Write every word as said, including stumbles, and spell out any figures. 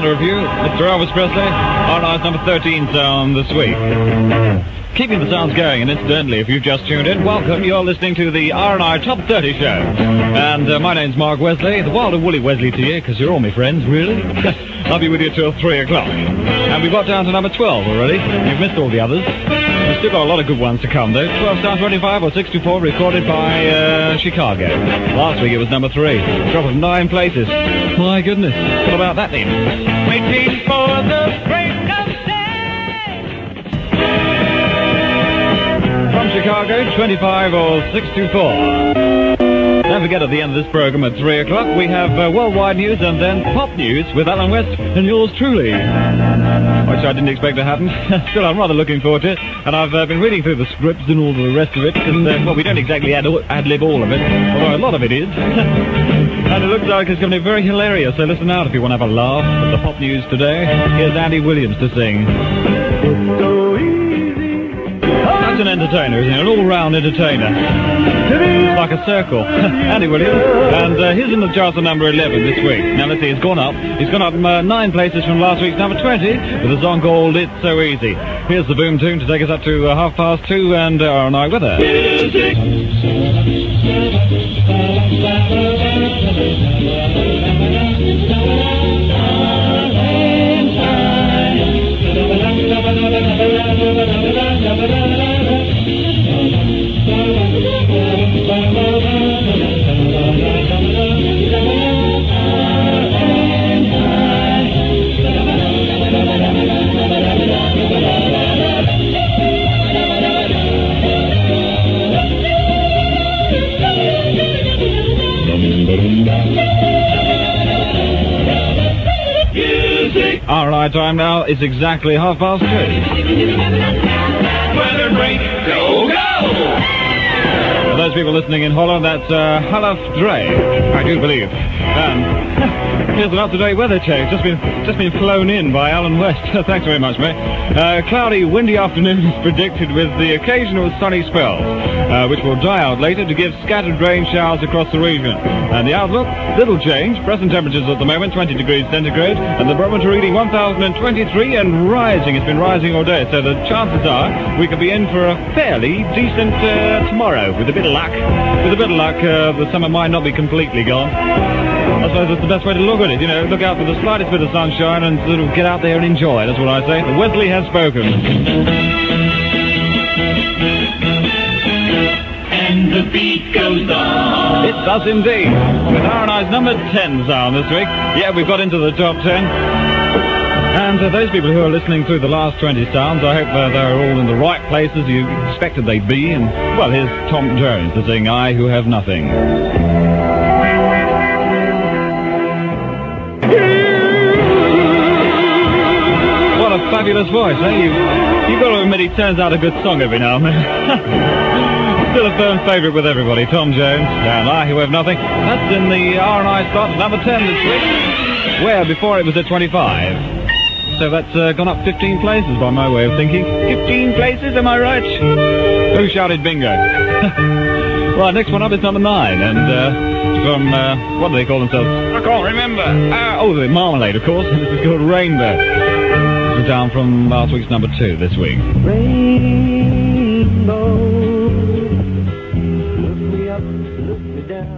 Calendar Review. Mister Elvis Presley, R and I's number thirteen sound this week. Keeping the sounds going, and incidentally, if you've just tuned in, welcome. You're listening to the R and I Top thirty Show. And uh, my name's Mark Wesley, the wild and woolly Wesley to you, because you're all my friends, really. I'll be with you till three o'clock. And we've got down to number twelve already. You've missed all the others. We've still got a lot of good ones to come, though. twelve Sound twenty-five or sixty-four, recorded by uh, Chicago. Last week it was number three. Drop of nine places. My goodness. What about that then? Waiting for the break of day. From Chicago, twenty-five or sixty-four. Don't forget, at the end of this program at three o'clock, we have uh, worldwide news and then pop news with Alan West and yours truly. Which I didn't expect to happen. Still, I'm rather looking forward to it. And I've uh, been reading through the scripts and all the rest of it. And, uh, well, we don't exactly ad- ad-lib all of it, although a lot of it is. And it looks like it's going to be very hilarious, so listen out if you want to have a laugh at the pop news today. Here's Andy Williams to sing. That's an entertainer, isn't he? An all-round entertainer. It's like a circle. Andy Williams. And uh, he's in the charts at number eleven this week. Now, let's see, he's gone up. He's gone up uh, nine places from last week's number twenty with a song called It's So Easy. Here's the boom tune to take us up to uh, half past two and uh, R and I with her. R and I time now is exactly half past two. Weather break, go, go! For those people listening in Holland, that's uh, Half Dre, I do believe. And here's an up-to-date weather check. Just been just been flown in by Alan West. Thanks very much, mate. Uh, cloudy, windy afternoon is predicted with the occasional sunny spells, uh, which will die out later to give scattered rain showers across the region. And the outlook, little change. Present temperatures at the moment, twenty degrees centigrade, and the barometer reading one thousand twenty-three and rising. It's been rising all day, so the chances are we could be in for a fairly decent uh, tomorrow. With a bit of luck. With a bit of luck, uh, the summer might not be completely gone. I suppose that's the best way to look at it, you know, look out for the slightest bit of sunshine and sort of get out there and enjoy, that's what I say. Wesley has spoken. And the beat goes on. It does indeed. With R and I's number ten sound this week. Yeah, we've got into the top ten. And uh, those people who are listening through the last twenty sounds, I hope uh, they're all in the right places you expected they'd be. And, well, here's Tom Jones to sing I Who Have Nothing. What a fabulous voice, eh? You, you've got to admit he turns out a good song every now and then. Still a firm favourite with everybody, Tom Jones. And I Who Have Nothing. That's in the R and I slot, number ten this week. Where before it was at twenty-five. So that's uh, gone up fifteen places by my way of thinking. fifteen places, am I right? Who shouted bingo? Well, next one up is number nine, and uh, from, uh, what do they call themselves? I can't remember. Uh, oh, the Marmalade, of course. This is called Rainbow. This is down from last week's number two this week. Rainbow.